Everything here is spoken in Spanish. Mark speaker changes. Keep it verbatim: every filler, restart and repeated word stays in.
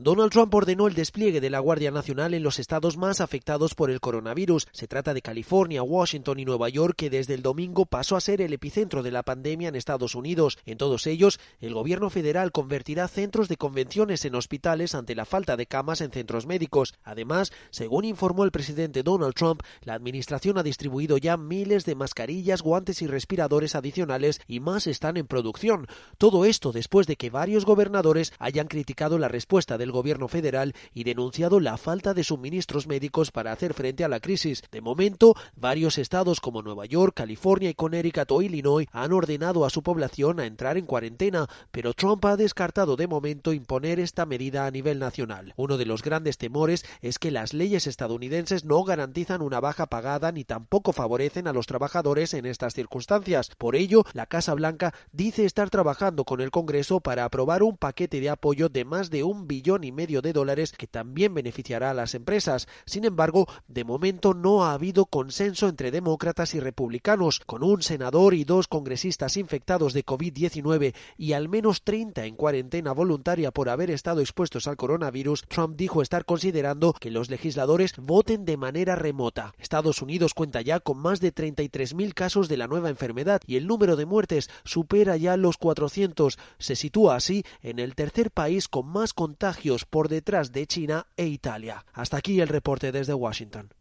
Speaker 1: Donald Trump ordenó el despliegue de la Guardia Nacional en los estados más afectados por el coronavirus. Se trata de California, Washington y Nueva York, que desde el domingo pasó a ser el epicentro de la pandemia en Estados Unidos. En todos ellos, el gobierno federal convertirá centros de convenciones en hospitales ante la falta de camas en centros médicos. Además, según informó el presidente Donald Trump, la administración ha distribuido ya miles de mascarillas, guantes y respiradores adicionales y más están en producción. Todo esto después de que varios gobernadores hayan criticado la respuesta del gobierno federal y denunciado la falta de suministros médicos para hacer frente a la crisis. De momento, varios estados como Nueva York, California y Connecticut o Illinois han ordenado a su población a entrar en cuarentena, pero Trump ha descartado de momento imponer esta medida a nivel nacional. Uno de los grandes temores es que las leyes estadounidenses no garantizan una baja pagada ni tampoco favorecen a los trabajadores en estas circunstancias. Por ello, la Casa Blanca dice estar trabajando con el Congreso para aprobar un paquete de apoyo de más de un billón y medio de dólares que también beneficiará a las empresas. Sin embargo, de momento no ha habido consenso entre demócratas y republicanos. Con un senador y dos congresistas infectados de COVID diecinueve y al menos treinta en cuarentena voluntaria por haber estado expuestos al coronavirus, Trump dijo estar considerando que los legisladores voten de manera remota. Estados Unidos cuenta ya con más de treinta y tres mil casos de la nueva enfermedad y el número de muertes supera ya los cuatrocientos. Se sitúa así en el tercer país con más contagios por detrás de China e Italia. Hasta aquí el reporte desde Washington.